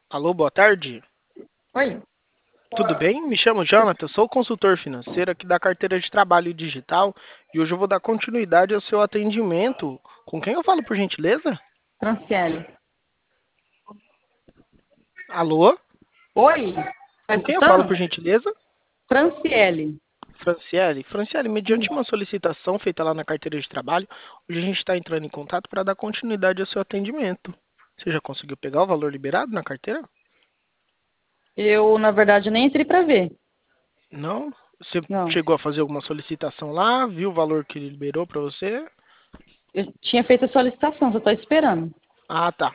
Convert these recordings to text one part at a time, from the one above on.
Alô, boa tarde. Oi, Tudo bem? Me chamo Jonathan, sou consultor financeiro aqui da carteira de trabalho digital e hoje eu vou dar continuidade ao seu atendimento. Com quem eu falo, por gentileza? Franciele. Alô? Oi, tá Com quem eu falo, escutando? por gentileza? Franciele. Franciele. Franciele, mediante uma Isso. solicitação feita lá na carteira de trabalho, hoje a gente está entrando em contato para dar continuidade ao seu atendimento. Você já conseguiu pegar o valor liberado na carteira? Eu, na verdade, nem entrei para ver. Não? Você Não. chegou a fazer alguma solicitação lá, viu o valor que ele liberou para você? Eu tinha feito a solicitação, só estou esperando. Ah, tá.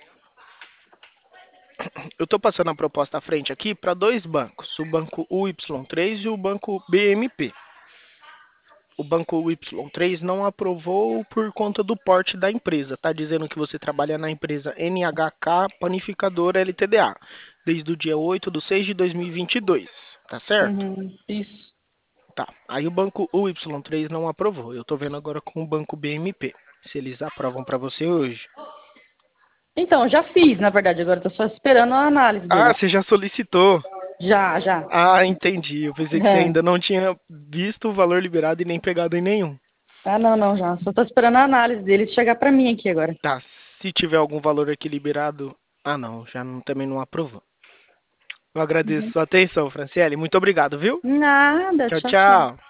Eu estou passando a proposta à frente aqui para dois bancos, o banco UY3 e o banco BMP. O banco UY3 não aprovou por conta do porte da empresa. Está dizendo que você trabalha na empresa NHK Panificadora LTDA, desde o dia 8/6/2022. Tá certo? Uhum, isso. Tá. Aí o banco UY3 não aprovou. Eu estou vendo agora com o banco BMP. Se eles aprovam para você hoje. Então, já fiz, na verdade, agora estou só esperando a análise Ah, deles. você já solicitou. Já, já. Ah, entendi. Eu pensei que você É. ainda não tinha visto o valor liberado e nem pegado em nenhum. Ah, não, não, já. Só estou esperando a análise deles chegar para mim aqui agora. Tá, se tiver algum valor aqui liberado. Ah, não, também não aprovou. Eu agradeço Uhum. sua atenção, Franciele. Muito obrigado, viu? Nada, Tchau, tchau, tchau. tchau.